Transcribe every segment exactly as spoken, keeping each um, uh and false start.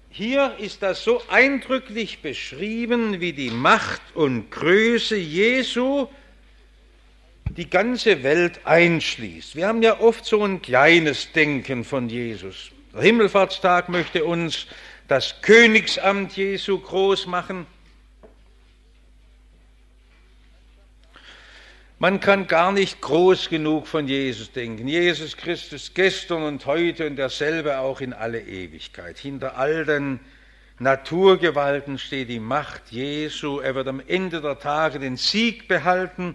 hier ist das so eindrücklich beschrieben, wie die Macht und Größe Jesu die ganze Welt einschließt. Wir haben ja oft so ein kleines Denken von Jesus. Der Himmelfahrtstag möchte uns das Königsamt Jesu groß machen. Man kann gar nicht groß genug von Jesus denken. Jesus Christus gestern und heute und derselbe auch in alle Ewigkeit. Hinter all den Naturgewalten steht die Macht Jesu. Er wird am Ende der Tage den Sieg behalten.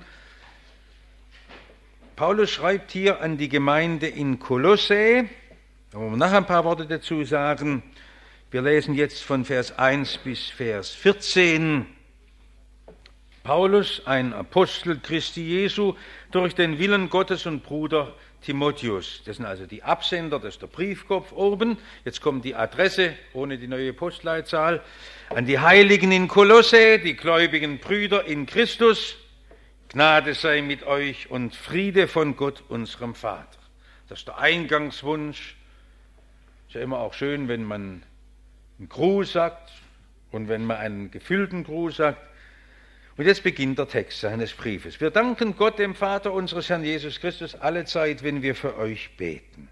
Paulus schreibt hier an die Gemeinde in Kolossä, da wollen wir nachher ein paar Worte dazu sagen. Wir lesen jetzt von Vers eins bis Vers vierzehn. Paulus, ein Apostel Christi Jesu, durch den Willen Gottes und Bruder Timotheus. Das sind also die Absender, das ist der Briefkopf oben. Jetzt kommt die Adresse ohne die neue Postleitzahl. An die Heiligen in Kolossä, die gläubigen Brüder in Christus. Gnade sei mit euch und Friede von Gott, unserem Vater. Das ist der Eingangswunsch. Ist ja immer auch schön, wenn man einen Gruß sagt und wenn man einen gefüllten Gruß sagt. Und jetzt beginnt der Text seines Briefes. Wir danken Gott, dem Vater unseres Herrn Jesus Christus, allezeit, wenn wir für euch beten.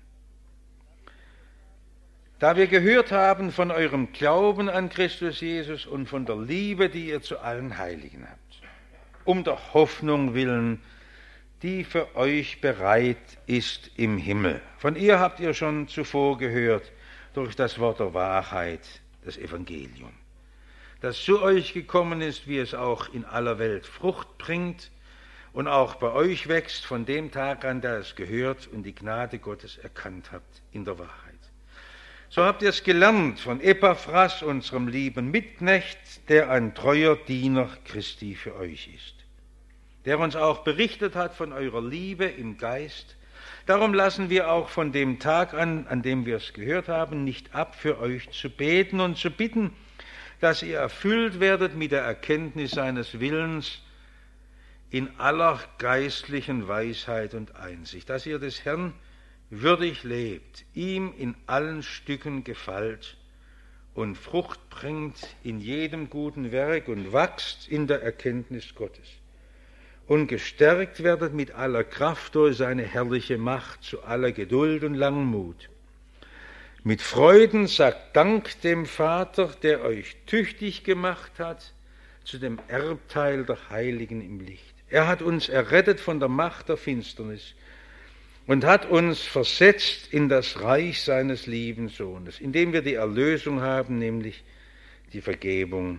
Da wir gehört haben von eurem Glauben an Christus Jesus und von der Liebe, die ihr zu allen Heiligen habt, um der Hoffnung willen, die für euch bereit ist im Himmel. Von ihr habt ihr schon zuvor gehört durch das Wort der Wahrheit, das Evangelium, das zu euch gekommen ist, wie es auch in aller Welt Frucht bringt und auch bei euch wächst von dem Tag an, da es gehört und die Gnade Gottes erkannt habt in der Wahrheit. So habt ihr es gelernt von Epaphras, unserem lieben Mitknecht, der ein treuer Diener Christi für euch ist, der uns auch berichtet hat von eurer Liebe im Geist. Darum lassen wir auch von dem Tag an, an dem wir es gehört haben, nicht ab, für euch zu beten und zu bitten, dass ihr erfüllt werdet mit der Erkenntnis seines Willens in aller geistlichen Weisheit und Einsicht, dass ihr des Herrn würdig lebt, ihm in allen Stücken gefällt und Frucht bringt in jedem guten Werk und wachst in der Erkenntnis Gottes und gestärkt werdet mit aller Kraft durch seine herrliche Macht zu aller Geduld und Langmut. Mit Freuden sagt Dank dem Vater, der euch tüchtig gemacht hat zu dem Erbteil der Heiligen im Licht. Er hat uns errettet von der Macht der Finsternis und hat uns versetzt in das Reich seines lieben Sohnes, indem wir die Erlösung haben, nämlich die Vergebung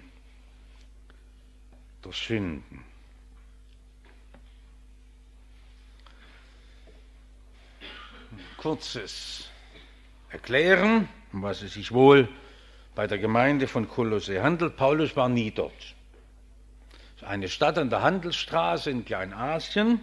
der Sünden. Kurzes Erklären, um was es sich wohl bei der Gemeinde von Kolossä handelt. Paulus war nie dort. Es ist eine Stadt an der Handelsstraße in Kleinasien.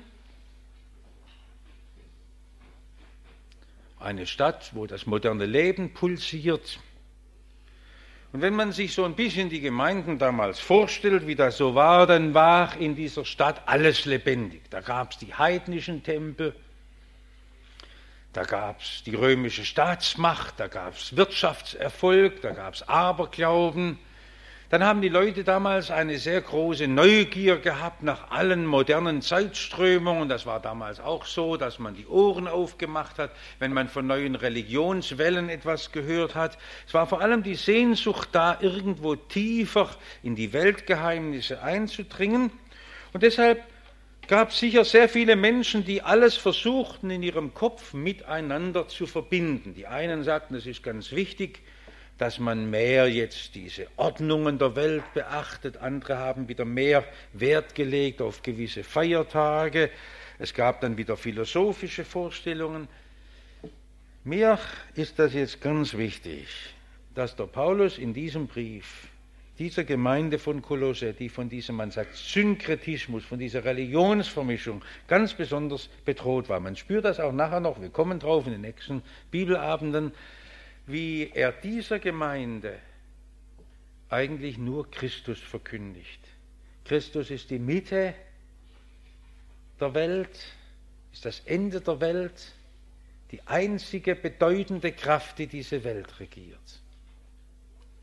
Eine Stadt, wo das moderne Leben pulsiert. Und wenn man sich so ein bisschen die Gemeinden damals vorstellt, wie das so war, dann war in dieser Stadt alles lebendig. Da gab es die heidnischen Tempel, da gab es die römische Staatsmacht, da gab es Wirtschaftserfolg, da gab es Aberglauben. Dann haben die Leute damals eine sehr große Neugier gehabt nach allen modernen Zeitströmungen. Das war damals auch so, dass man die Ohren aufgemacht hat, wenn man von neuen Religionswellen etwas gehört hat. Es war vor allem die Sehnsucht da, irgendwo tiefer in die Weltgeheimnisse einzudringen. Und deshalb gab es sicher sehr viele Menschen, die alles versuchten, in ihrem Kopf miteinander zu verbinden. Die einen sagten, es ist ganz wichtig, dass man mehr jetzt diese Ordnungen der Welt beachtet. Andere haben wieder mehr Wert gelegt auf gewisse Feiertage. Es gab dann wieder philosophische Vorstellungen. Mir ist das jetzt ganz wichtig, dass der Paulus in diesem Brief dieser Gemeinde von Kolossä, die von diesem, man sagt, Synkretismus, von dieser Religionsvermischung ganz besonders bedroht war. Man spürt das auch nachher noch, wir kommen drauf in den nächsten Bibelabenden, wie er dieser Gemeinde eigentlich nur Christus verkündigt. Christus ist die Mitte der Welt, ist das Ende der Welt, die einzige bedeutende Kraft, die diese Welt regiert.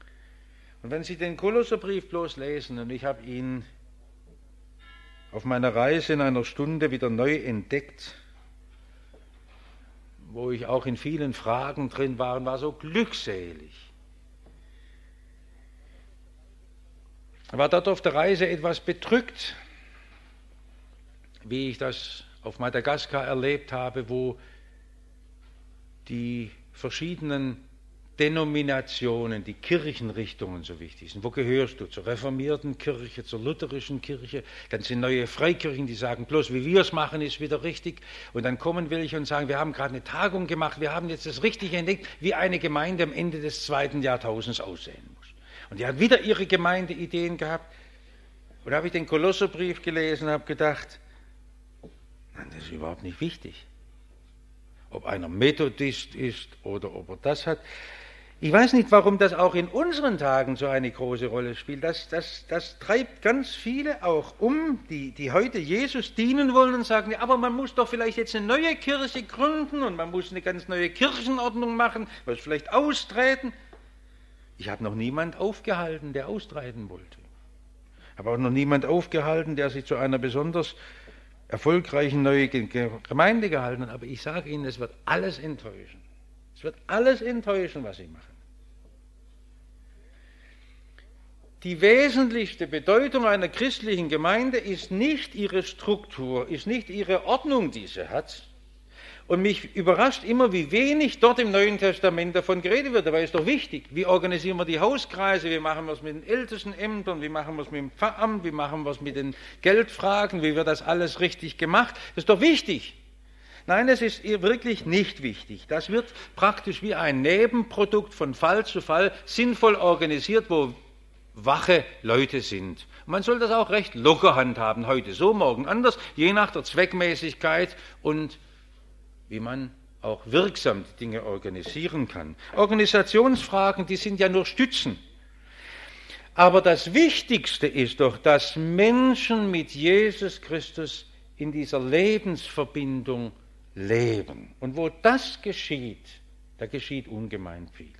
Und wenn Sie den Kolosserbrief bloß lesen, und ich habe ihn auf meiner Reise in einer Stunde wieder neu entdeckt, wo ich auch in vielen Fragen drin war und war so glückselig. Ich war dort auf der Reise etwas bedrückt, wie ich das auf Madagaskar erlebt habe, wo die verschiedenen Denominationen, die Kirchenrichtungen so wichtig sind. Wo gehörst du? Zur reformierten Kirche, zur lutherischen Kirche, ganze neue Freikirchen, die sagen, bloß wie wir es machen, ist wieder richtig. Und dann kommen welche und sagen, wir haben gerade eine Tagung gemacht, wir haben jetzt das Richtige entdeckt, wie eine Gemeinde am Ende des zweiten Jahrtausends aussehen muss. Und die hat wieder ihre Gemeindeideen gehabt. Und da habe ich den Kolosserbrief gelesen und habe gedacht, das ist überhaupt nicht wichtig. Ob einer Methodist ist oder ob er das hat. Ich weiß nicht, warum das auch in unseren Tagen so eine große Rolle spielt. Das, das, das treibt ganz viele auch um, die, die heute Jesus dienen wollen und sagen, aber man muss doch vielleicht jetzt eine neue Kirche gründen und man muss eine ganz neue Kirchenordnung machen, was vielleicht austreten. Ich habe noch niemand aufgehalten, der austreten wollte. Ich habe auch noch niemand aufgehalten, der sich zu einer besonders erfolgreichen neuen Gemeinde gehalten hat. Aber ich sage Ihnen, es wird alles enttäuschen. Es wird alles enttäuschen, was sie machen. Die wesentlichste Bedeutung einer christlichen Gemeinde ist nicht ihre Struktur, ist nicht ihre Ordnung, die sie hat. Und mich überrascht immer, wie wenig dort im Neuen Testament davon geredet wird. Dabei ist doch wichtig, wie organisieren wir die Hauskreise, wie machen wir es mit den Ältestenämtern, wie machen wir es mit dem Pfarramt, wie machen wir es mit den Geldfragen, wie wird das alles richtig gemacht. Das ist doch wichtig. Nein, es ist wirklich nicht wichtig. Das wird praktisch wie ein Nebenprodukt von Fall zu Fall sinnvoll organisiert, wo wache Leute sind. Und man soll das auch recht locker handhaben, heute so, morgen anders, je nach der Zweckmäßigkeit und wie man auch wirksam die Dinge organisieren kann. Organisationsfragen, die sind ja nur Stützen. Aber das Wichtigste ist doch, dass Menschen mit Jesus Christus in dieser Lebensverbindung leben. Und wo das geschieht, da geschieht ungemein viel.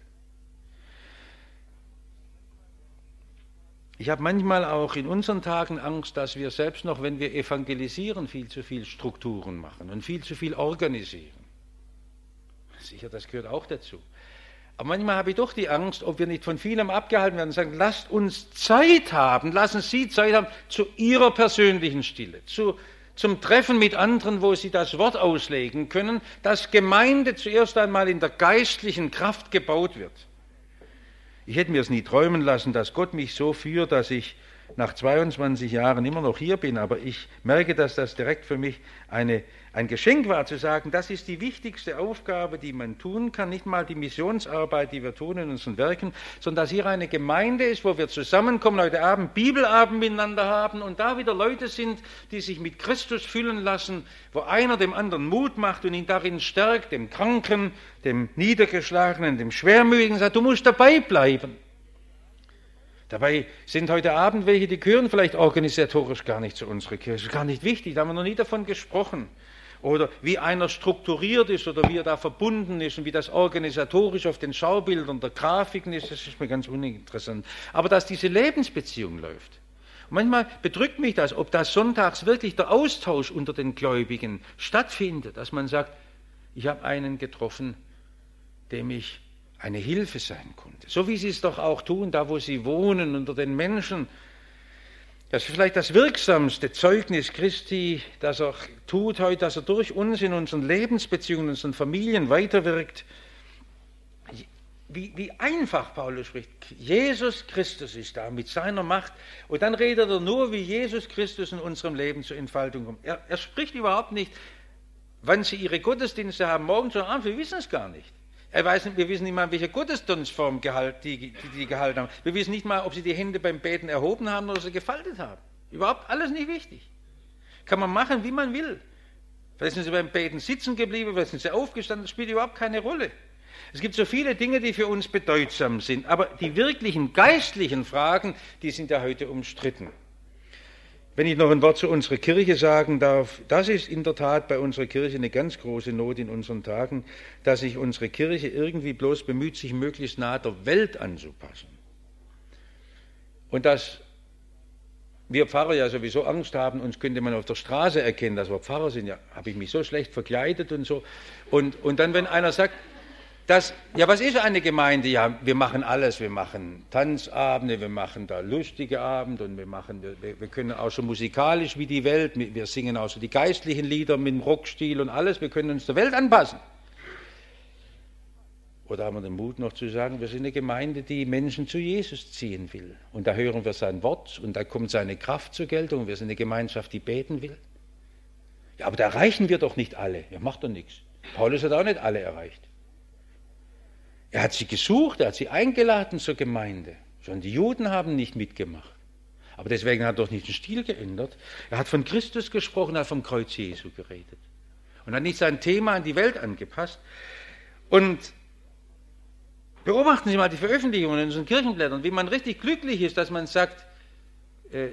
Ich habe manchmal auch in unseren Tagen Angst, dass wir selbst noch, wenn wir evangelisieren, viel zu viel Strukturen machen und viel zu viel organisieren. Sicher, das gehört auch dazu. Aber manchmal habe ich doch die Angst, ob wir nicht von vielem abgehalten werden und sagen, lasst uns Zeit haben, lassen Sie Zeit haben zu Ihrer persönlichen Stille, zu, zum Treffen mit anderen, wo Sie das Wort auslegen können, dass Gemeinde zuerst einmal in der geistlichen Kraft gebaut wird. Ich hätte mir es nie träumen lassen, dass Gott mich so führt, dass ich nach zweiundzwanzig Jahren immer noch hier bin, aber ich merke, dass das direkt für mich eine, ein Geschenk war, zu sagen, das ist die wichtigste Aufgabe, die man tun kann, nicht mal die Missionsarbeit, die wir tun in unseren Werken, sondern dass hier eine Gemeinde ist, wo wir zusammenkommen, heute Abend Bibelabend miteinander haben und da wieder Leute sind, die sich mit Christus füllen lassen, wo einer dem anderen Mut macht und ihn darin stärkt, dem Kranken, dem Niedergeschlagenen, dem Schwermütigen, sagt, du musst dabei bleiben. Dabei sind heute Abend welche, die gehören vielleicht organisatorisch gar nicht zu unserer Kirche. Das ist gar nicht wichtig, da haben wir noch nie davon gesprochen. Oder wie einer strukturiert ist oder wie er da verbunden ist und wie das organisatorisch auf den Schaubildern der Grafiken ist, das ist mir ganz uninteressant. Aber dass diese Lebensbeziehung läuft. Und manchmal bedrückt mich das, ob da sonntags wirklich der Austausch unter den Gläubigen stattfindet, dass man sagt, ich habe einen getroffen, dem ich eine Hilfe sein konnte. So wie sie es doch auch tun, da wo sie wohnen, unter den Menschen. Das ist vielleicht das wirksamste Zeugnis Christi, das er tut heute, dass er durch uns in unseren Lebensbeziehungen, in unseren Familien weiterwirkt. Wie, wie einfach Paulus spricht. Jesus Christus ist da mit seiner Macht. Und dann redet er nur, wie Jesus Christus in unserem Leben zur Entfaltung kommt. Er, er spricht überhaupt nicht, wann sie ihre Gottesdienste haben, morgens oder abends, wir wissen es gar nicht. Er weiß nicht, wir wissen nicht mal, welche Gottesdienstform gehalt, die, die, die gehalten haben. Wir wissen nicht mal, ob sie die Hände beim Beten erhoben haben oder sie gefaltet haben. Überhaupt alles nicht wichtig. Kann man machen, wie man will. Vielleicht sind sie beim Beten sitzen geblieben, vielleicht sind sie aufgestanden, das spielt überhaupt keine Rolle. Es gibt so viele Dinge, die für uns bedeutsam sind, aber die wirklichen geistlichen Fragen, die sind ja heute umstritten. Wenn ich noch ein Wort zu unserer Kirche sagen darf, das ist in der Tat bei unserer Kirche eine ganz große Not in unseren Tagen, dass sich unsere Kirche irgendwie bloß bemüht, sich möglichst nah der Welt anzupassen. Und dass wir Pfarrer ja sowieso Angst haben, uns könnte man auf der Straße erkennen, dass wir Pfarrer sind. Ja, habe ich mich so schlecht verkleidet und so. Und, und dann, wenn einer sagt, dass, ja, was ist eine Gemeinde? Ja, wir machen alles. Wir machen Tanzabende, wir machen da lustige Abende und wir machen, wir, wir können auch so musikalisch wie die Welt, wir singen auch so die geistlichen Lieder mit dem Rockstil und alles. Wir können uns der Welt anpassen. Oder haben wir den Mut noch zu sagen, wir sind eine Gemeinde, die Menschen zu Jesus ziehen will. Und da hören wir sein Wort und da kommt seine Kraft zur Geltung. Wir sind eine Gemeinschaft, die beten will. Ja, aber da erreichen wir doch nicht alle. Ja, macht doch nichts. Paulus hat auch nicht alle erreicht. Er hat sie gesucht, er hat sie eingeladen zur Gemeinde. Schon die Juden haben nicht mitgemacht. Aber deswegen hat er doch nicht den Stil geändert. Er hat von Christus gesprochen, er hat vom Kreuz Jesu geredet. Und hat nicht sein Thema an die Welt angepasst. Und beobachten Sie mal die Veröffentlichungen in unseren Kirchenblättern, wie man richtig glücklich ist, dass man sagt, äh,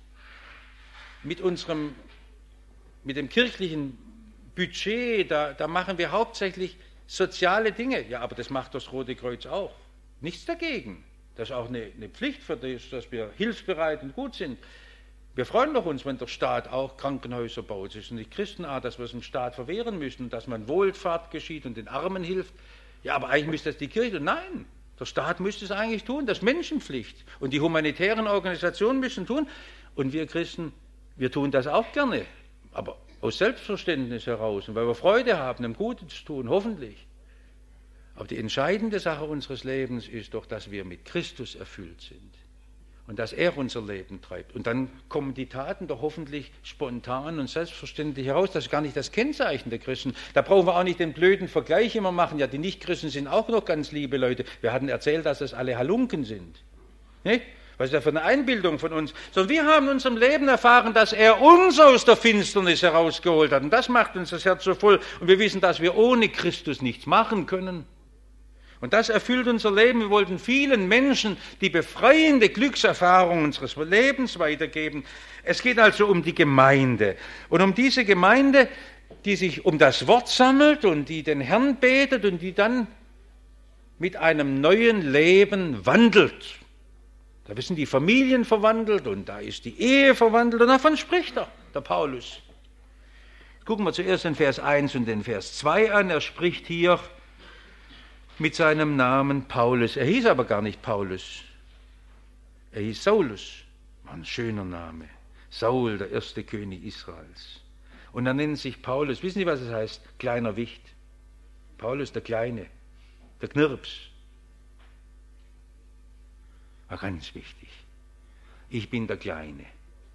mit unserem, mit dem kirchlichen Budget, da, da machen wir hauptsächlich soziale Dinge. Ja, aber das macht das Rote Kreuz auch. Nichts dagegen. Das ist auch eine, eine Pflicht für das, dass wir hilfsbereit und gut sind. Wir freuen doch uns, wenn der Staat auch Krankenhäuser baut. Es ist nicht Christenart, dass wir es dem Staat verwehren müssen, dass man Wohlfahrt geschieht und den Armen hilft. Ja, aber eigentlich müsste das die Kirche. Nein, der Staat müsste es eigentlich tun. Das ist Menschenpflicht. Und die humanitären Organisationen müssen tun. Und wir Christen, wir tun das auch gerne. Aber aus Selbstverständnis heraus. Und weil wir Freude haben, dem Guten zu tun, hoffentlich. Aber die entscheidende Sache unseres Lebens ist doch, dass wir mit Christus erfüllt sind. Und dass er unser Leben treibt. Und dann kommen die Taten doch hoffentlich spontan und selbstverständlich heraus. Das ist gar nicht das Kennzeichen der Christen. Da brauchen wir auch nicht den blöden Vergleich immer machen. Ja, die Nichtchristen sind auch noch ganz liebe Leute. Wir hatten erzählt, dass das alle Halunken sind. Nicht? Was ist das für eine Einbildung von uns? Sondern wir haben in unserem Leben erfahren, dass er uns aus der Finsternis herausgeholt hat. Und das macht uns das Herz so voll. Und wir wissen, dass wir ohne Christus nichts machen können. Und das erfüllt unser Leben. Wir wollten vielen Menschen die befreiende Glückserfahrung unseres Lebens weitergeben. Es geht also um die Gemeinde. Und um diese Gemeinde, die sich um das Wort sammelt und die den Herrn betet und die dann mit einem neuen Leben wandelt. Da sind die Familien verwandelt und da ist die Ehe verwandelt und davon spricht er, der Paulus. Gucken wir zuerst den Vers eins und den Vers zwei an. Er spricht hier mit seinem Namen Paulus. Er hieß aber gar nicht Paulus. Er hieß Saulus. Ein schöner Name. Saul, der erste König Israels. Und er nennt sich Paulus. Wissen Sie, was es heißt? Kleiner Wicht. Paulus der Kleine, der Knirps. War ganz wichtig. Ich bin der Kleine.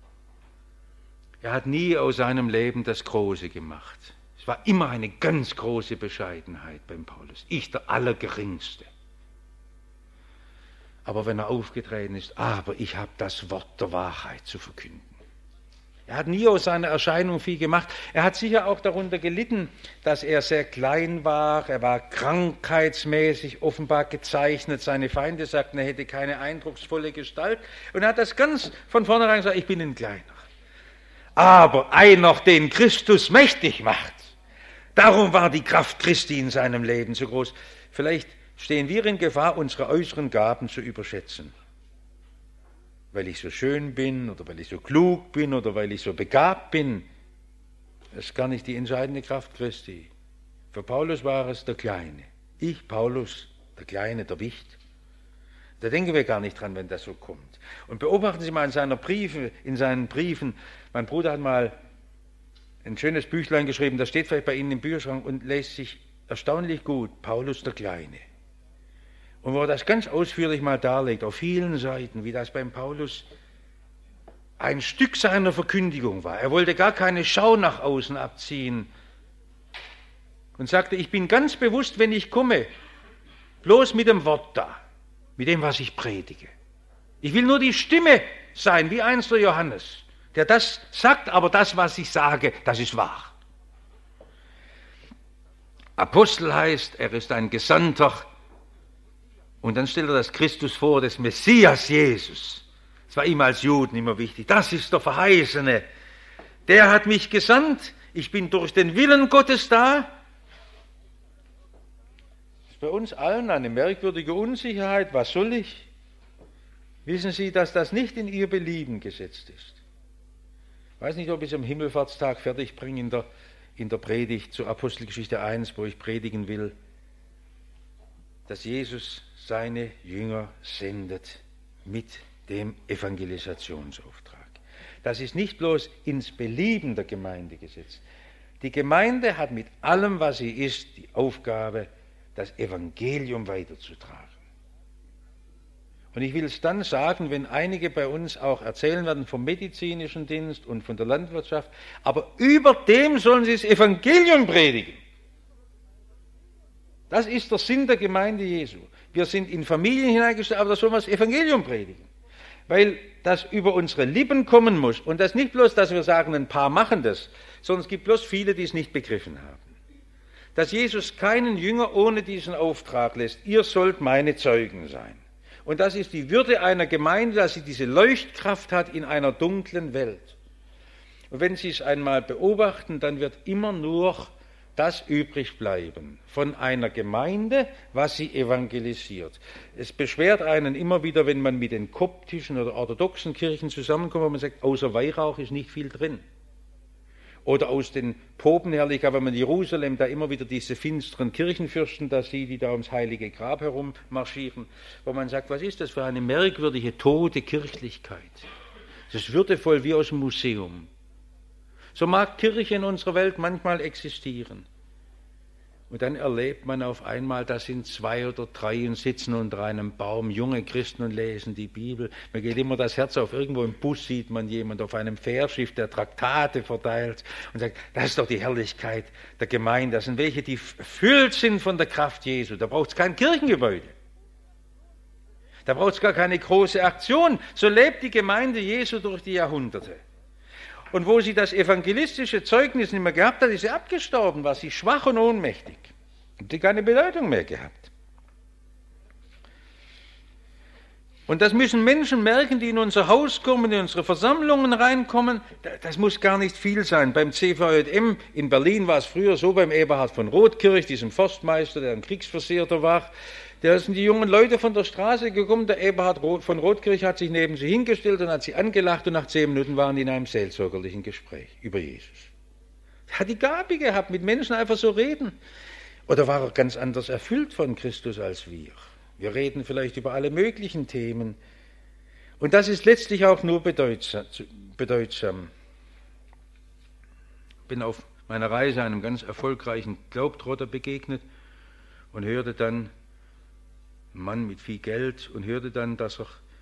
Er hat nie aus seinem Leben das Große gemacht. Es war immer eine ganz große Bescheidenheit beim Paulus. Ich der Allergeringste. Aber wenn er aufgetreten ist, aber ich habe das Wort der Wahrheit zu verkünden. Er hat nie aus seiner Erscheinung viel gemacht. Er hat sicher auch darunter gelitten, dass er sehr klein war. Er war krankheitsmäßig offenbar gezeichnet. Seine Feinde sagten, er hätte keine eindrucksvolle Gestalt. Und er hat das ganz von vornherein gesagt, ich bin ein Kleiner. Aber einer, den Christus mächtig macht. Darum war die Kraft Christi in seinem Leben so groß. Vielleicht stehen wir in Gefahr, unsere äußeren Gaben zu überschätzen. Weil ich so schön bin oder weil ich so klug bin oder weil ich so begabt bin. Das ist gar nicht die entscheidende Kraft Christi. Für Paulus war es der Kleine. Ich, Paulus, der Kleine, der Wicht. Da denken wir gar nicht dran, wenn das so kommt. Und beobachten Sie mal in, seiner Briefe, in seinen Briefen. Mein Bruder hat mal ein schönes Büchlein geschrieben, das steht vielleicht bei Ihnen im Bücherschrank und lässt sich erstaunlich gut, Paulus der Kleine. Und wo er das ganz ausführlich mal darlegt, auf vielen Seiten, wie das beim Paulus ein Stück seiner Verkündigung war. Er wollte gar keine Schau nach außen abziehen und sagte, ich bin ganz bewusst, wenn ich komme, bloß mit dem Wort da, mit dem, was ich predige. Ich will nur die Stimme sein, wie einst der Johannes, der das sagt, aber das, was ich sage, das ist wahr. Apostel heißt, er ist ein Gesandter. Und dann stellt er das Christus vor, des Messias Jesus. Das war ihm als Juden immer wichtig. Das ist der Verheißene. Der hat mich gesandt. Ich bin durch den Willen Gottes da. Das ist bei uns allen eine merkwürdige Unsicherheit. Was soll ich? Wissen Sie, dass das nicht in Ihr Belieben gesetzt ist? Ich weiß nicht, ob ich es am Himmelfahrtstag fertig bringe in der, in der Predigt zu Apostelgeschichte eins, wo ich predigen will, dass Jesus seine Jünger sendet mit dem Evangelisationsauftrag. Das ist nicht bloß ins Belieben der Gemeinde gesetzt. Die Gemeinde hat mit allem, was sie ist, die Aufgabe, das Evangelium weiterzutragen. Und ich will es dann sagen, wenn einige bei uns auch erzählen werden vom medizinischen Dienst und von der Landwirtschaft, aber über dem sollen sie das Evangelium predigen. Das ist der Sinn der Gemeinde Jesu. Wir sind in Familien hineingestellt, aber da sollen wir das Evangelium predigen. Weil das über unsere Lippen kommen muss. Und das nicht bloß, dass wir sagen, ein paar machen das, sondern es gibt bloß viele, die es nicht begriffen haben. Dass Jesus keinen Jünger ohne diesen Auftrag lässt. Ihr sollt meine Zeugen sein. Und das ist die Würde einer Gemeinde, dass sie diese Leuchtkraft hat in einer dunklen Welt. Und wenn Sie es einmal beobachten, dann wird immer nur das übrig bleiben von einer Gemeinde, was sie evangelisiert. Es beschwert einen immer wieder, wenn man mit den koptischen oder orthodoxen Kirchen zusammenkommt, wo man sagt, außer Weihrauch ist nicht viel drin. Oder aus den Popenherrlichkeiten, wenn man in Jerusalem da immer wieder diese finsteren Kirchenfürsten da sieht, die da ums heilige Grab herum marschieren, wo man sagt, was ist das für eine merkwürdige, tote Kirchlichkeit? Das ist würdevoll wie aus dem Museum. So mag Kirche in unserer Welt manchmal existieren. Und dann erlebt man auf einmal, da sind zwei oder drei und sitzen unter einem Baum, junge Christen und lesen die Bibel. Mir geht immer das Herz auf, irgendwo im Bus sieht man jemand auf einem Fährschiff, der Traktate verteilt und sagt, das ist doch die Herrlichkeit der Gemeinde. Das sind welche, die erfüllt sind von der Kraft Jesu. Da braucht es kein Kirchengebäude. Da braucht es gar keine große Aktion. So lebt die Gemeinde Jesu durch die Jahrhunderte. Und wo sie das evangelistische Zeugnis nicht mehr gehabt hat, ist sie abgestorben, war sie schwach und ohnmächtig. Hat sie keine Bedeutung mehr gehabt. Und das müssen Menschen merken, die in unser Haus kommen, in unsere Versammlungen reinkommen. Das muss gar nicht viel sein. Beim C V J M in Berlin war es früher so, beim Eberhard von Rothkirch, diesem Forstmeister, der ein Kriegsversehrter war. Da sind die jungen Leute von der Straße gekommen, der Eberhard von Rothkirch hat sich neben sie hingestellt und hat sie angelacht und nach zehn Minuten waren die in einem seelsorgerlichen Gespräch über Jesus. Er hat die Gabe gehabt, mit Menschen einfach so reden. Oder war er ganz anders erfüllt von Christus als wir? Wir reden vielleicht über alle möglichen Themen. Und das ist letztlich auch nur bedeutsam. Ich bin auf meiner Reise einem ganz erfolgreichen Glaubtrotter begegnet und hörte dann, ein Mann mit viel Geld, und hörte dann, dass er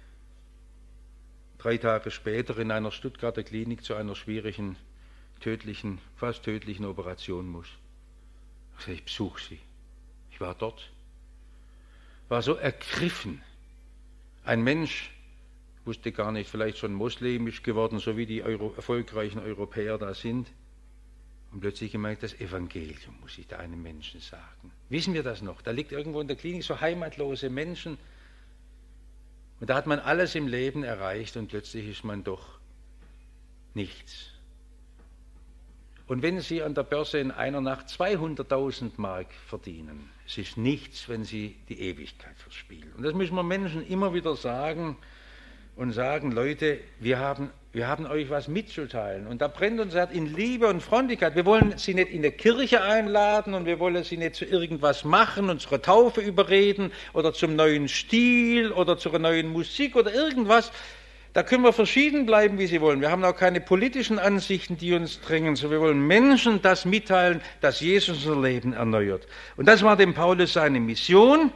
drei Tage später in einer Stuttgarter Klinik zu einer schwierigen, tödlichen, fast tödlichen Operation muss. Ich sagte, ich besuche sie. Ich war dort. War so ergriffen. Ein Mensch, wusste gar nicht, vielleicht schon moslemisch geworden, so wie die Euro, erfolgreichen Europäer da sind. Und plötzlich gemerkt, das Evangelium muss ich da einem Menschen sagen. Wissen wir das noch? Da liegt irgendwo in der Klinik so heimatlose Menschen. Und da hat man alles im Leben erreicht und plötzlich ist man doch nichts. Und wenn Sie an der Börse in einer Nacht zweihunderttausend Mark verdienen, es ist nichts, wenn Sie die Ewigkeit verspielen. Und das müssen wir Menschen immer wieder sagen und sagen, Leute, wir haben, wir haben euch was mitzuteilen. Und da brennt uns Herz in Liebe und Freundlichkeit. Wir wollen Sie nicht in der Kirche einladen und wir wollen Sie nicht zu irgendwas machen, unsere Taufe überreden oder zum neuen Stil oder zur neuen Musik oder irgendwas. Da können wir verschieden bleiben, wie sie wollen. Wir haben auch keine politischen Ansichten, die uns drängen. So, wir wollen Menschen das mitteilen, dass Jesus unser Leben erneuert. Und das war dem Paulus seine Mission.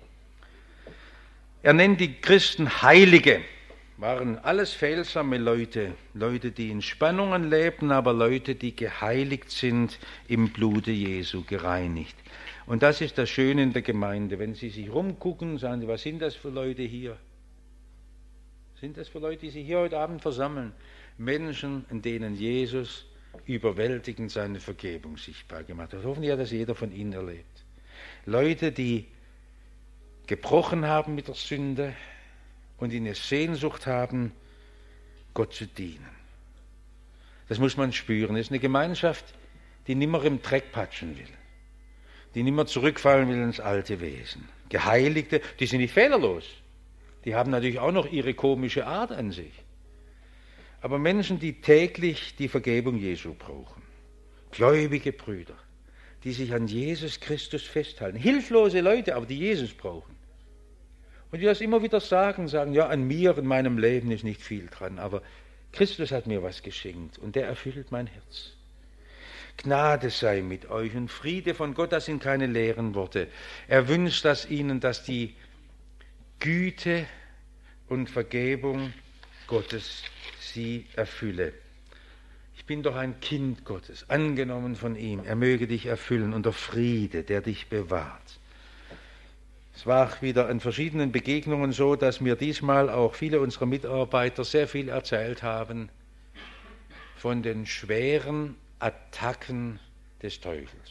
Er nennt die Christen Heilige. Waren alles fehlsame Leute, Leute, die in Spannungen lebten, aber Leute, die geheiligt sind, im Blute Jesu gereinigt. Und das ist das Schöne in der Gemeinde. Wenn Sie sich rumgucken, sagen Sie, was sind das für Leute hier? Sind das für Leute, die sich hier heute Abend versammeln? Menschen, in denen Jesus überwältigend seine Vergebung sichtbar gemacht hat. Hoffentlich hat das jeder von Ihnen erlebt. Leute, die gebrochen haben mit der Sünde und die eine Sehnsucht haben, Gott zu dienen. Das muss man spüren. Das ist eine Gemeinschaft, die nimmer im Dreck patschen will, die nimmer zurückfallen will ins alte Wesen. Geheiligte, die sind nicht fehlerlos. Die haben natürlich auch noch ihre komische Art an sich. Aber Menschen, die täglich die Vergebung Jesu brauchen, gläubige Brüder, die sich an Jesus Christus festhalten, hilflose Leute, aber die Jesus brauchen. Und die das immer wieder sagen, sagen, ja, an mir, in meinem Leben ist nicht viel dran, aber Christus hat mir was geschenkt und der erfüllt mein Herz. Gnade sei mit euch und Friede von Gott, das sind keine leeren Worte. Er wünscht das ihnen, dass die Güte und Vergebung Gottes sie erfülle. Ich bin doch ein Kind Gottes, angenommen von ihm. Er möge dich erfüllen und der Friede, der dich bewahrt. Es war wieder an verschiedenen Begegnungen so, dass mir diesmal auch viele unserer Mitarbeiter sehr viel erzählt haben von den schweren Attacken des Teufels.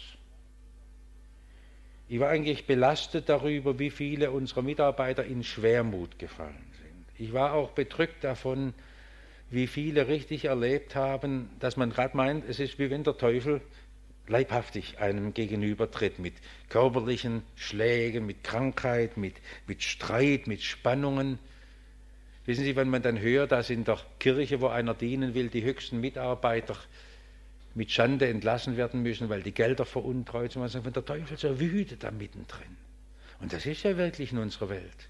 Ich war eigentlich belastet darüber, wie viele unserer Mitarbeiter in Schwermut gefallen sind. Ich war auch bedrückt davon, wie viele richtig erlebt haben, dass man gerade meint, es ist wie wenn der Teufel leibhaftig einem gegenübertritt, mit körperlichen Schlägen, mit Krankheit, mit, mit Streit, mit Spannungen. Wissen Sie, wenn man dann hört, dass in der Kirche, wo einer dienen will, die höchsten Mitarbeiter mit Schande entlassen werden müssen, weil die Gelder veruntreut sind, man sagt, wenn der Teufel so wütet da mittendrin. Und das ist ja wirklich in unserer Welt.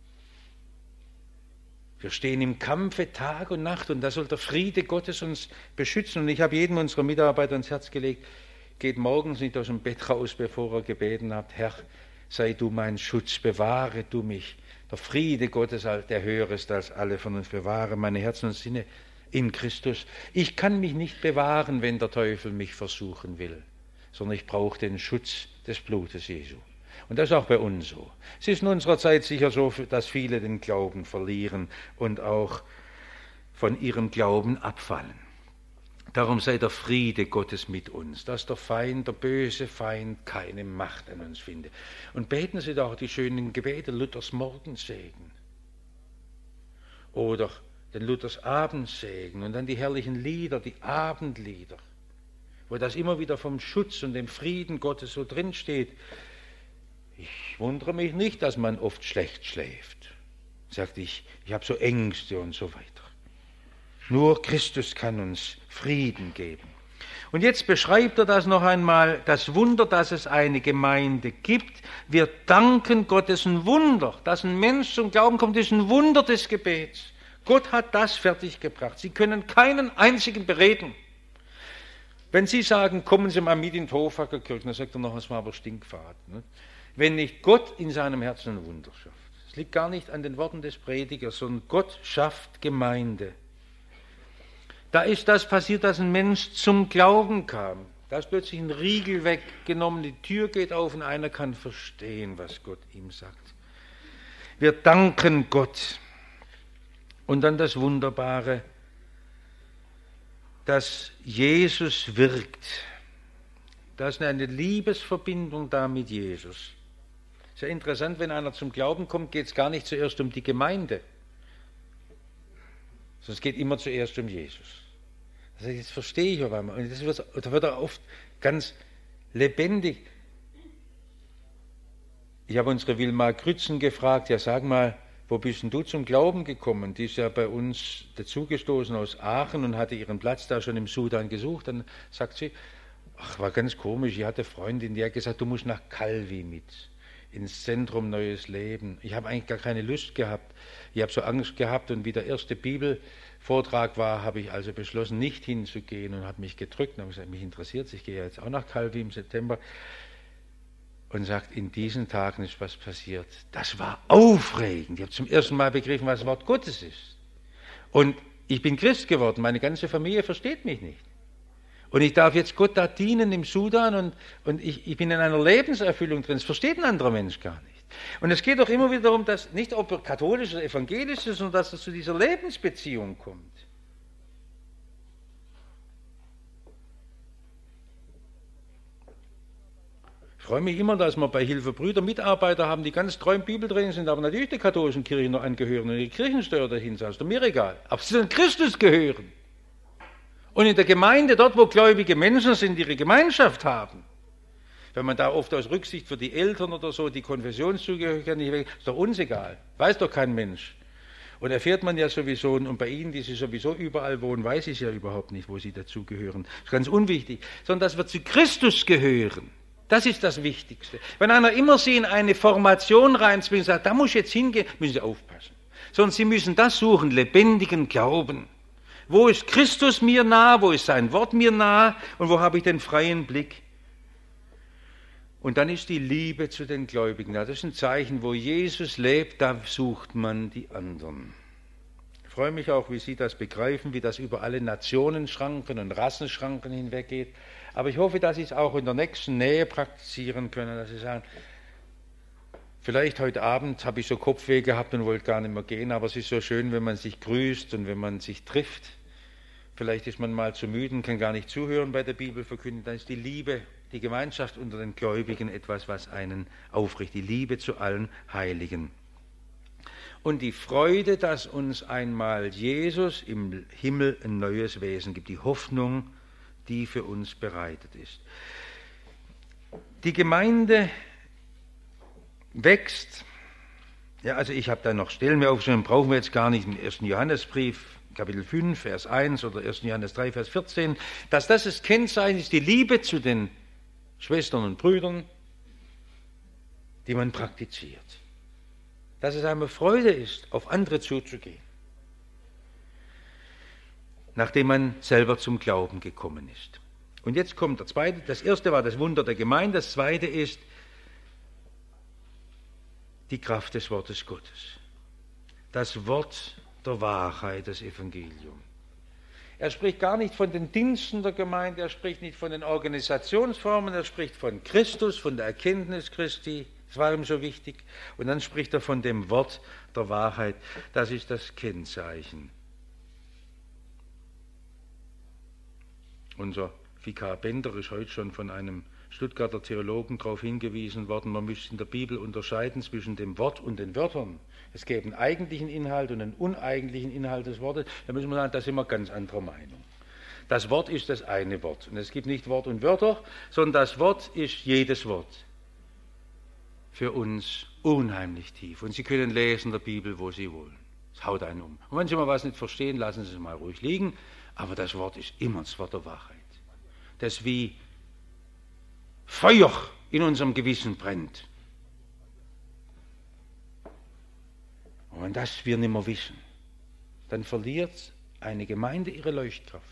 Wir stehen im Kampfe Tag und Nacht und da soll der Friede Gottes uns beschützen. Und ich habe jedem unserer Mitarbeiter ans Herz gelegt, geht morgens nicht aus dem Bett raus, bevor er gebeten hat, Herr, sei du mein Schutz, bewahre du mich. Der Friede Gottes, der höher ist als alle von uns, bewahre meine Herzen und Sinne in Christus. Ich kann mich nicht bewahren, wenn der Teufel mich versuchen will, sondern ich brauche den Schutz des Blutes Jesu. Und das ist auch bei uns so. Es ist in unserer Zeit sicher so, dass viele den Glauben verlieren und auch von ihrem Glauben abfallen. Darum sei der Friede Gottes mit uns, dass der Feind, der böse Feind, keine Macht an uns finde. Und beten Sie doch die schönen Gebete, Luthers Morgensegen oder den Luthers Abendsegen und dann die herrlichen Lieder, die Abendlieder, wo das immer wieder vom Schutz und dem Frieden Gottes so drinsteht. Ich wundere mich nicht, dass man oft schlecht schläft. Sagt ich, ich habe so Ängste und so weiter. Nur Christus kann uns Frieden geben. Und jetzt beschreibt er das noch einmal, das Wunder, dass es eine Gemeinde gibt. Wir danken Gott, das ist ein Wunder, dass ein Mensch zum Glauben kommt, das ist ein Wunder des Gebets. Gott hat das fertiggebracht. Sie können keinen einzigen bereden. Wenn Sie sagen, kommen Sie mal mit in die Hofacker-Kirche, dann sagt er noch, es war aber Stinkfahrt. Ne? Wenn nicht Gott in seinem Herzen ein Wunder schafft. Es liegt gar nicht an den Worten des Predigers, sondern Gott schafft Gemeinde. Da ist das passiert, dass ein Mensch zum Glauben kam. Da ist plötzlich ein Riegel weggenommen, die Tür geht auf und einer kann verstehen, was Gott ihm sagt. Wir danken Gott. Und dann das Wunderbare, dass Jesus wirkt. Da ist eine Liebesverbindung da mit Jesus. Sehr interessant, wenn einer zum Glauben kommt, geht es gar nicht zuerst um die Gemeinde, sondern es geht immer zuerst um Jesus. Also das verstehe ich auf einmal. Und das wird, da wird er oft ganz lebendig. Ich habe unsere Wilma Grützen gefragt, ja sag mal, wo bist denn du zum Glauben gekommen? Die ist ja bei uns dazugestoßen aus Aachen und hatte ihren Platz da schon im Sudan gesucht. Dann sagt sie, ach, war ganz komisch, ich hatte eine Freundin, die hat gesagt, du musst nach Calvi mit, ins Zentrum Neues Leben. Ich habe eigentlich gar keine Lust gehabt. Ich habe so Angst gehabt und wie der erste Bibelvortrag war, habe ich also beschlossen, nicht hinzugehen und habe mich gedrückt und habe gesagt, mich interessiert es, ich gehe jetzt auch nach Calvi im September. Und sagt, in diesen Tagen ist was passiert. Das war aufregend. Ich habe zum ersten Mal begriffen, was das Wort Gottes ist. Und ich bin Christ geworden. Meine ganze Familie versteht mich nicht. Und ich darf jetzt Gott da dienen im Sudan und, und ich, ich bin in einer Lebenserfüllung drin. Das versteht ein anderer Mensch gar nicht. Und es geht doch immer wieder darum, dass nicht ob er katholisch oder evangelisch ist, sondern dass er zu dieser Lebensbeziehung kommt. Ich freue mich immer, dass wir bei Hilfe Brüder Mitarbeiter haben, die ganz treu im Bibeltraining sind, aber natürlich der katholischen Kirche noch angehören und die Kirchensteuer dahin sind, ist mir egal. Aber sie sind Christus gehören. Und in der Gemeinde, dort wo gläubige Menschen sind, ihre Gemeinschaft haben, Wenn man da oft aus Rücksicht für die Eltern oder so die Konfessionszugehörigkeit nicht weg, ist doch uns egal. Weiß doch kein Mensch. Und erfährt man ja sowieso, und bei Ihnen, die Sie sowieso überall wohnen, weiß ich ja überhaupt nicht, wo Sie dazugehören. Das ist ganz unwichtig. Sondern dass wir zu Christus gehören. Das ist das Wichtigste. Wenn einer immer Sie in eine Formation reinzwingt und sagt, da muss ich jetzt hingehen, müssen Sie aufpassen. Sondern Sie müssen das suchen, lebendigen Glauben. Wo ist Christus mir nah, wo ist sein Wort mir nah und wo habe ich den freien Blick? Und dann ist die Liebe zu den Gläubigen. Das ist ein Zeichen, wo Jesus lebt, da sucht man die anderen. Ich freue mich auch, wie Sie das begreifen, wie das über alle Nationenschranken und Rassenschranken hinweggeht. Aber ich hoffe, dass Sie es auch in der nächsten Nähe praktizieren können, dass Sie sagen, vielleicht heute Abend habe ich so Kopfweh gehabt und wollte gar nicht mehr gehen, aber es ist so schön, wenn man sich grüßt und wenn man sich trifft. Vielleicht ist man mal zu müde und kann gar nicht zuhören bei der Bibelverkündigung. Dann ist die Liebe, die Gemeinschaft unter den Gläubigen etwas, was einen aufrichtet. Die Liebe zu allen Heiligen. Und die Freude, dass uns einmal Jesus im Himmel ein neues Wesen gibt. Die Hoffnung, die für uns bereitet ist. Die Gemeinde wächst. Ja, also ich habe da noch Stellen mehr aufgeschrieben, brauchen wir jetzt gar nicht im ersten Johannesbrief. Kapitel fünf, Vers eins oder ersten Johannes drei, Vers vierzehn, dass das das Kennzeichen ist, die Liebe zu den Schwestern und Brüdern, die man praktiziert. Dass es einmal Freude ist, auf andere zuzugehen, nachdem man selber zum Glauben gekommen ist. Und jetzt kommt der zweite, das erste war das Wunder der Gemeinde, das zweite ist die Kraft des Wortes Gottes. Das Wort der Wahrheit, das Evangelium. Er spricht gar nicht von den Diensten der Gemeinde, er spricht nicht von den Organisationsformen, er spricht von Christus, von der Erkenntnis Christi, das war ihm so wichtig. Und dann spricht er von dem Wort der Wahrheit, das ist das Kennzeichen. Unser Vikar Bender ist heute schon von einem Stuttgarter Theologen darauf hingewiesen worden, man müsste in der Bibel unterscheiden zwischen dem Wort und den Wörtern. Es gäbe einen eigentlichen Inhalt und einen uneigentlichen Inhalt des Wortes. Da müssen wir sagen, da sind wir ganz anderer Meinung. Das Wort ist das eine Wort. Und es gibt nicht Wort und Wörter, sondern das Wort ist jedes Wort. Für uns unheimlich tief. Und Sie können lesen der Bibel, wo Sie wollen. Es haut einen um. Und wenn Sie mal was nicht verstehen, lassen Sie es mal ruhig liegen. Aber das Wort ist immer das Wort der Wahrheit. Das wie Feuer in unserem Gewissen brennt. Und wenn das wir nicht mehr wissen, dann verliert eine Gemeinde ihre Leuchtkraft.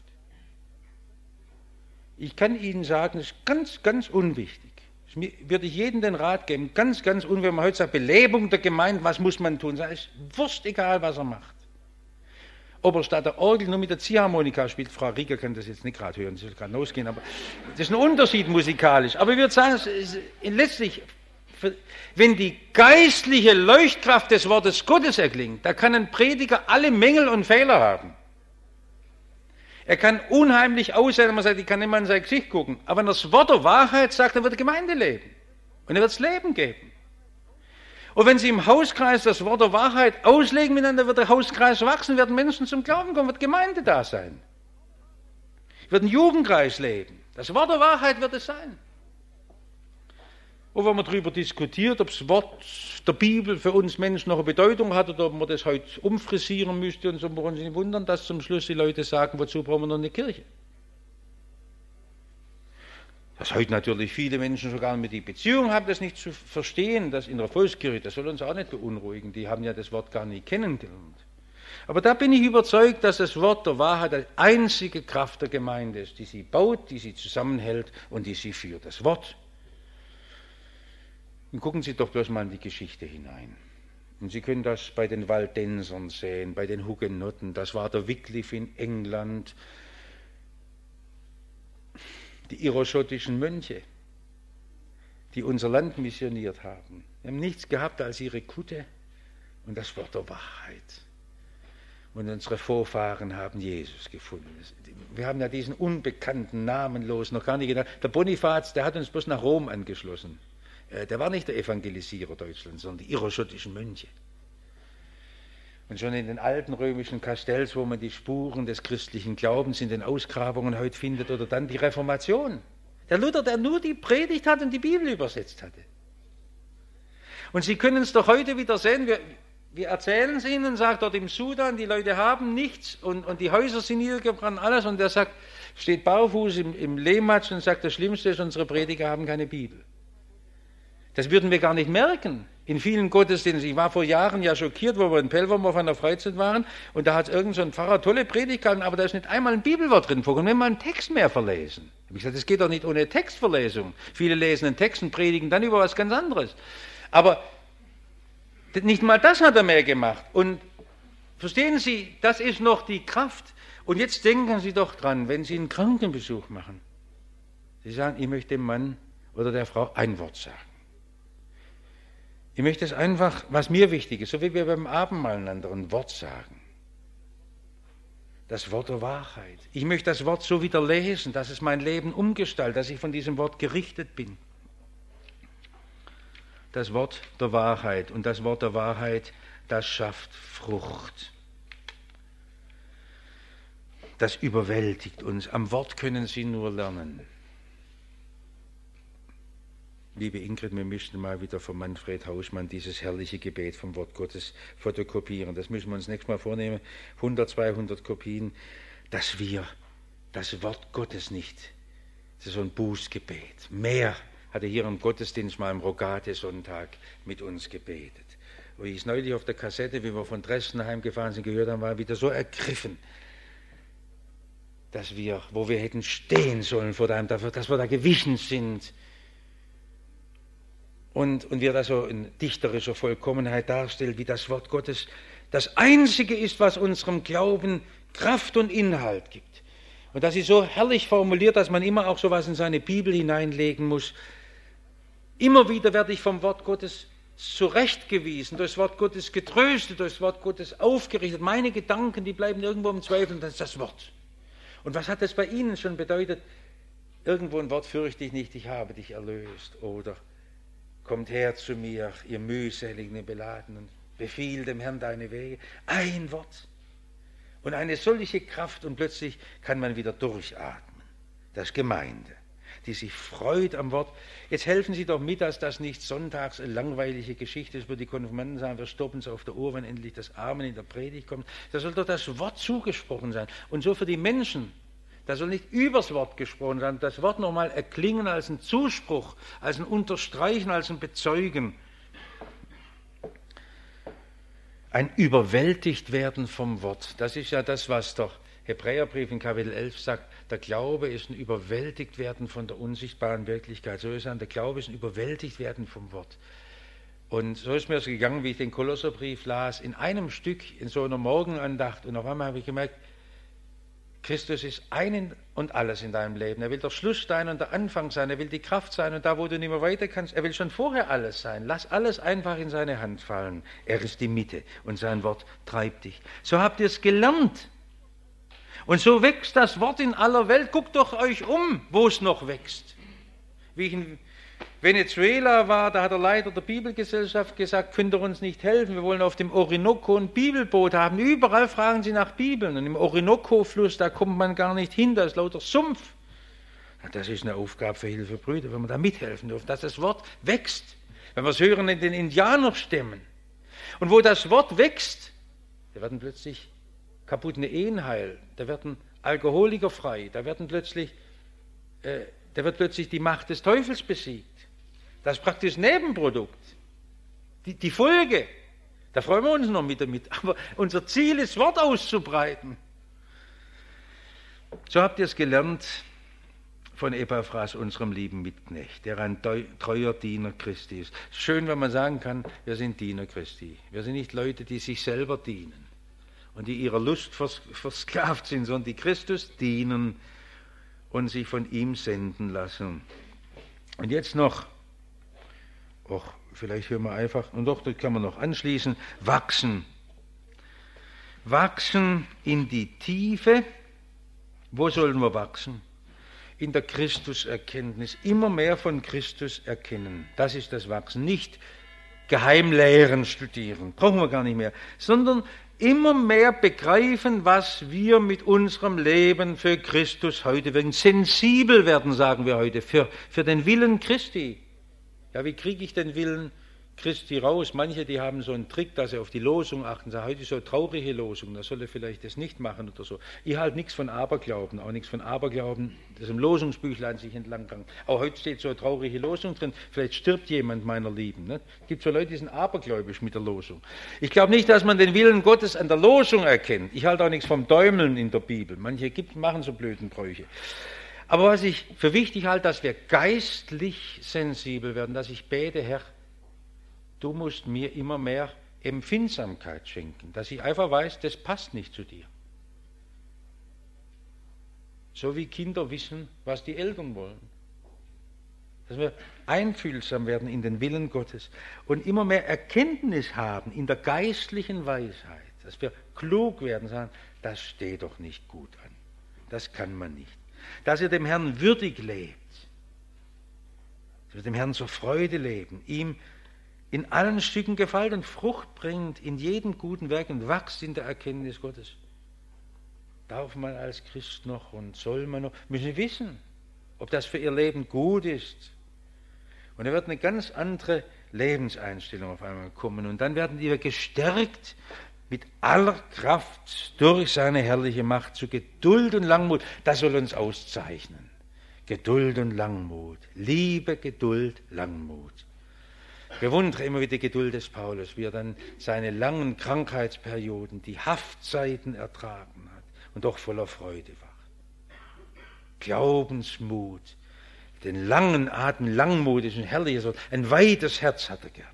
Ich kann Ihnen sagen, das ist ganz, ganz unwichtig. Das würde ich jedem den Rat geben, ganz, ganz unwichtig. Wenn man heute sagt, Belebung der Gemeinde, was muss man tun? Es ist wurscht egal, was er macht. Ob er statt der Orgel nur mit der Ziehharmonika spielt, Frau Rieger kann das jetzt nicht gerade hören, das soll gerade losgehen, aber das ist ein Unterschied musikalisch. Aber ich würde sagen, es ist letztlich, wenn die geistliche Leuchtkraft des Wortes Gottes erklingt, da kann ein Prediger alle Mängel und Fehler haben. Er kann unheimlich aussehen, wenn man sagt, ich kann nicht mal in sein Gesicht gucken. Aber wenn er das Wort der Wahrheit sagt, dann wird die Gemeinde leben. Und er wird es Leben geben. Und wenn Sie im Hauskreis das Wort der Wahrheit auslegen miteinander, wird der Hauskreis wachsen, werden Menschen zum Glauben kommen, wird Gemeinde da sein. Wird ein Jugendkreis leben. Das Wort der Wahrheit wird es sein. Und wenn man darüber diskutiert, ob das Wort der Bibel für uns Menschen noch eine Bedeutung hat oder ob man das heute umfrisieren müsste und so, muss man sich nicht wundern, dass zum Schluss die Leute sagen, wozu brauchen wir noch eine Kirche? Dass heute natürlich viele Menschen sogar mit die Beziehung haben, das nicht zu verstehen, das in der Volkskirche, das soll uns auch nicht beunruhigen, die haben ja das Wort gar nicht kennengelernt. Aber da bin ich überzeugt, dass das Wort der Wahrheit die einzige Kraft der Gemeinde ist, die sie baut, die sie zusammenhält und die sie führt. Das Wort. Und gucken Sie doch bloß mal in die Geschichte hinein. Und Sie können das bei den Waldensern sehen, bei den Hugenotten, das war der Wycliffe in England, die iroschottischen Mönche, die unser Land missioniert haben. Die haben nichts gehabt als ihre Kutte und das Wort der Wahrheit. Und unsere Vorfahren haben Jesus gefunden. Wir haben ja diesen unbekannten, namenlosen, noch gar nicht genannt. Der Bonifaz, der hat uns bloß nach Rom angeschlossen. Der war nicht der Evangelisierer Deutschlands, sondern die iroschottischen Mönche. Und schon in den alten römischen Kastells, wo man die Spuren des christlichen Glaubens in den Ausgrabungen heute findet, oder dann die Reformation. Der Luther, der nur die Predigt hat und die Bibel übersetzt hatte. Und Sie können es doch heute wieder sehen, wir, wir erzählen es Ihnen, sagt dort im Sudan, die Leute haben nichts und, und die Häuser sind niedergebrannt, alles. Und der sagt, steht barfuß im, im Lehmatsch und sagt, das Schlimmste ist, unsere Prediger haben keine Bibel. Das würden wir gar nicht merken. In vielen Gottesdiensten, ich war vor Jahren ja schockiert, wo wir in Pelvorm auf einer Freizeit waren und da hat irgend so ein Pfarrer tolle Predigt gehalten, aber da ist nicht einmal ein Bibelwort drin vorgekommen, nicht mal einen Text mehr verlesen. Da habe ich gesagt, das geht doch nicht ohne Textverlesung. Viele lesen einen Text und predigen dann über was ganz anderes. Aber nicht mal das hat er mehr gemacht. Und verstehen Sie, das ist noch die Kraft. Und jetzt denken Sie doch dran, wenn Sie einen Krankenbesuch machen. Sie sagen, ich möchte dem Mann oder der Frau ein Wort sagen. Ich möchte es einfach, was mir wichtig ist, so wie wir beim Abendmahl einander ein Wort sagen. Das Wort der Wahrheit. Ich möchte das Wort so wieder lesen, dass es mein Leben umgestaltet, dass ich von diesem Wort gerichtet bin. Das Wort der Wahrheit. Und das Wort der Wahrheit, das schafft Frucht. Das überwältigt uns. Am Wort können Sie nur lernen. Liebe Ingrid, wir müssten mal wieder von Manfred Hausmann dieses herrliche Gebet vom Wort Gottes fotokopieren. Das müssen wir uns nächstes Mal vornehmen, hundert, zweihundert Kopien, dass wir das Wort Gottes nicht, das ist so ein Bußgebet, mehr hat er hier im Gottesdienst mal am Rogate-Sonntag mit uns gebetet. Wo ich es neulich auf der Kassette, wie wir von Dresden heimgefahren sind, gehört haben, war wieder so ergriffen, dass wir, wo wir hätten stehen sollen vor deinem, dass wir da gewichen sind, Und, und wir das so in dichterischer Vollkommenheit darstellt, wie das Wort Gottes das Einzige ist, was unserem Glauben Kraft und Inhalt gibt. Und das ist so herrlich formuliert, dass man immer auch sowas in seine Bibel hineinlegen muss. Immer wieder werde ich vom Wort Gottes zurechtgewiesen, durchs Wort Gottes getröstet, durchs Wort Gottes aufgerichtet. Meine Gedanken, die bleiben irgendwo im Zweifel, und das ist das Wort. Und was hat das bei Ihnen schon bedeutet? Irgendwo ein Wort, fürchte ich nicht, ich habe dich erlöst. Oder kommt her zu mir, ihr mühseligen und Beladenen, befiehl dem Herrn deine Wege. Ein Wort. Und eine solche Kraft, und plötzlich kann man wieder durchatmen. Das ist Gemeinde, die sich freut am Wort. Jetzt helfen Sie doch mit, dass das nicht sonntags eine langweilige Geschichte ist, wo die Konfirmanden sagen, wir stoppen es auf der Ohr, wenn endlich das Amen in der Predigt kommt. Da soll doch das Wort zugesprochen sein. Und so für die Menschen. Da soll nicht übers Wort gesprochen sein, das Wort nochmal erklingen als ein Zuspruch, als ein Unterstreichen, als ein Bezeugen. Ein überwältigt werden vom Wort. Das ist ja das, was der Hebräerbrief in Kapitel elf sagt. Der Glaube ist ein überwältigt werden von der unsichtbaren Wirklichkeit. So ist es, der Glaube ist ein überwältigt werden vom Wort. Und so ist mir es gegangen, wie ich den Kolosserbrief las, in einem Stück, in so einer Morgenandacht. Und auf einmal habe ich gemerkt, Christus ist ein und alles in deinem Leben. Er will der Schlussstein und der Anfang sein. Er will die Kraft sein und da, wo du nicht mehr weiter kannst, er will schon vorher alles sein. Lass alles einfach in seine Hand fallen. Er ist die Mitte und sein Wort treibt dich. So habt ihr es gelernt. Und so wächst das Wort in aller Welt. Guckt doch euch um, wo es noch wächst. Wie ich in Venezuela war, da hat der Leiter der Bibelgesellschaft gesagt, könnt ihr uns nicht helfen, wir wollen auf dem Orinoco ein Bibelboot haben. Überall fragen sie nach Bibeln. Und im Orinoco-Fluss, da kommt man gar nicht hin, da ist lauter Sumpf. Das ist eine Aufgabe für Hilfebrüder, wenn man da mithelfen darf, dass das Wort wächst. Wenn wir es hören in den Indianerstämmen. Und wo das Wort wächst, da werden plötzlich kaputte Ehen heil, da werden Alkoholiker frei, da werden plötzlich, äh, da wird plötzlich die Macht des Teufels besiegt. Das ist praktisch Nebenprodukt. Die, die Folge, da freuen wir uns noch mit damit. Aber unser Ziel ist, Wort auszubreiten. So habt ihr es gelernt von Epaphras, unserem lieben Mitknecht, der ein treuer Diener Christi ist. Schön, wenn man sagen kann, wir sind Diener Christi. Wir sind nicht Leute, die sich selber dienen und die ihrer Lust vers- versklavt sind, sondern die Christus dienen und sich von ihm senden lassen. Und jetzt noch, och, vielleicht hören wir einfach, und doch, das kann man noch anschließen, wachsen. Wachsen in die Tiefe. Wo sollen wir wachsen? In der Christuserkenntnis. Immer mehr von Christus erkennen. Das ist das Wachsen. Nicht Geheimlehren studieren, brauchen wir gar nicht mehr, sondern immer mehr begreifen, was wir mit unserem Leben für Christus heute wirken. Sensibel werden, sagen wir heute, für, für den Willen Christi. Ja, wie kriege ich den Willen Christi raus? Manche, die haben so einen Trick, dass sie auf die Losung achten. Sagen, heute ist so traurige Losung, da soll er vielleicht das nicht machen oder so. Ich halte nichts von Aberglauben, auch nichts von Aberglauben, das im Losungsbüchlein sich entlanggang. Auch heute steht so eine traurige Losung drin, vielleicht stirbt jemand meiner Lieben. Ne? Es gibt so Leute, die sind abergläubisch mit der Losung. Ich glaube nicht, dass man den Willen Gottes an der Losung erkennt. Ich halte auch nichts vom Däumeln in der Bibel. Manche gibt, machen so blöden Bräuche. Aber was ich für wichtig halte, dass wir geistlich sensibel werden, dass ich bete, Herr, du musst mir immer mehr Empfindsamkeit schenken, dass ich einfach weiß, das passt nicht zu dir. So wie Kinder wissen, was die Eltern wollen. Dass wir einfühlsam werden in den Willen Gottes und immer mehr Erkenntnis haben in der geistlichen Weisheit, dass wir klug werden, sagen, das steht doch nicht gut an, das kann man nicht. Dass ihr dem Herrn würdig lebt, dass wir dem Herrn zur Freude leben, ihm in allen Stücken gefällt und Frucht bringt in jedem guten Werk und wächst in der Erkenntnis Gottes. Darf man als Christ noch und soll man noch, müssen wissen, ob das für ihr Leben gut ist. Und da wird eine ganz andere Lebenseinstellung auf einmal kommen. Und dann werden wir gestärkt mit aller Kraft durch seine herrliche Macht zu Geduld und Langmut. Das soll uns auszeichnen. Geduld und Langmut. Liebe, Geduld, Langmut. Ich bewundere immer wieder die Geduld des Paulus, wie er dann seine langen Krankheitsperioden, die Haftzeiten ertragen hat und doch voller Freude war. Glaubensmut, den langen Atem, Langmut ist ein herrliches Wort, ein weites Herz hat er gehabt.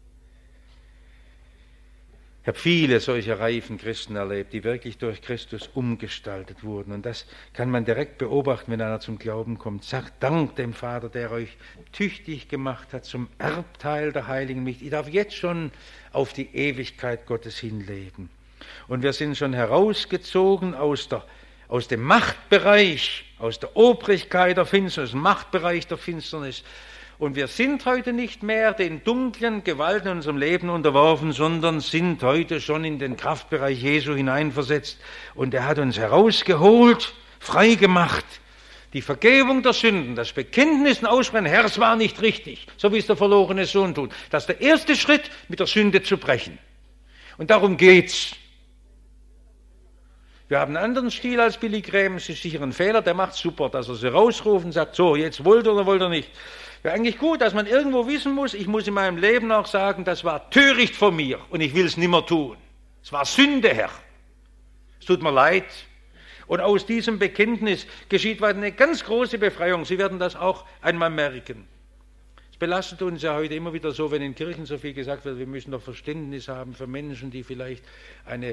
Ich habe viele solcher reifen Christen erlebt, die wirklich durch Christus umgestaltet wurden. Und das kann man direkt beobachten, wenn einer zum Glauben kommt. Sagt Dank dem Vater, der euch tüchtig gemacht hat zum Erbteil der Heiligen Licht. Ich darf jetzt schon auf die Ewigkeit Gottes hinleben. Und wir sind schon herausgezogen aus, der, aus dem Machtbereich, aus der Obrigkeit der Finsternis, dem Machtbereich der Finsternis. Und wir sind heute nicht mehr den dunklen Gewalten in unserem Leben unterworfen, sondern sind heute schon in den Kraftbereich Jesu hineinversetzt. Und er hat uns herausgeholt, frei gemacht. Die Vergebung der Sünden, das Bekenntnis und Aussprechen, Herr, es war nicht richtig, so wie es der verlorene Sohn tut. Das ist der erste Schritt, mit der Sünde zu brechen. Und darum geht's. Wir haben einen anderen Stil als Billy Graham, es ist sicher ein Fehler, der macht super, dass er sie rausruft und sagt, so, jetzt wollt ihr oder wollt ihr nicht. Wäre eigentlich gut, dass man irgendwo wissen muss, ich muss in meinem Leben auch sagen, das war töricht von mir und ich will es nicht mehr tun. Es war Sünde, Herr. Es tut mir leid. Und aus diesem Bekenntnis geschieht weiter eine ganz große Befreiung. Sie werden das auch einmal merken. Es belastet uns ja heute immer wieder so, wenn in Kirchen so viel gesagt wird, wir müssen doch Verständnis haben für Menschen, die vielleicht eine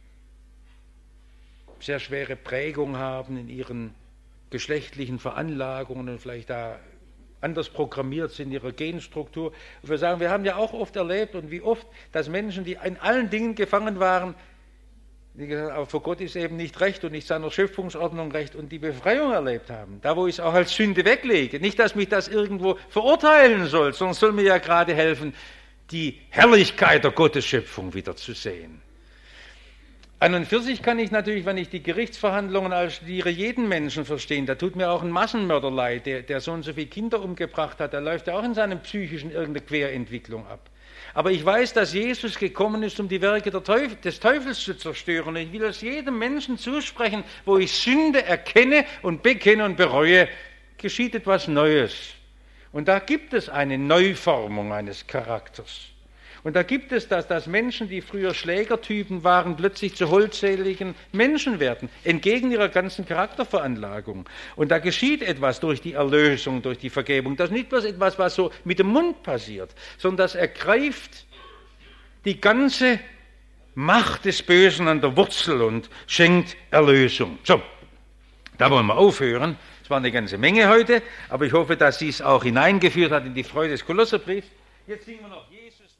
sehr schwere Prägung haben in ihren geschlechtlichen Veranlagungen und vielleicht da anders programmiert sind in ihrer Genstruktur. Und wir sagen, wir haben ja auch oft erlebt und wie oft, dass Menschen, die in allen Dingen gefangen waren, die gesagt haben, aber vor Gott ist eben nicht recht und nicht seiner Schöpfungsordnung recht und die Befreiung erlebt haben. Da, wo ich es auch als Sünde weglege. Nicht, dass mich das irgendwo verurteilen soll, sondern soll mir ja gerade helfen, die Herrlichkeit der Gottesschöpfung wieder zu sehen. An und für sich kann ich natürlich, wenn ich die Gerichtsverhandlungen als studiere, jeden Menschen verstehen. Da tut mir auch ein Massenmörder leid, der, der so und so viele Kinder umgebracht hat. Der läuft ja auch in seinem psychischen irgendeine Querentwicklung ab. Aber ich weiß, dass Jesus gekommen ist, um die Werke der Teufel, des Teufels zu zerstören. Und ich will es jedem Menschen zusprechen, wo ich Sünde erkenne und bekenne und bereue, geschieht etwas Neues. Und da gibt es eine Neuformung eines Charakters. Und da gibt es das, dass Menschen, die früher Schlägertypen waren, plötzlich zu holdseligen Menschen werden, entgegen ihrer ganzen Charakterveranlagung. Und da geschieht etwas durch die Erlösung, durch die Vergebung. Das ist nicht bloß etwas, was so mit dem Mund passiert, sondern das ergreift die ganze Macht des Bösen an der Wurzel und schenkt Erlösung. So, da wollen wir aufhören. Es war eine ganze Menge heute, aber ich hoffe, dass sie es auch hineingeführt hat in die Freude des Kolosserbriefs. Jetzt singen wir noch Jesus.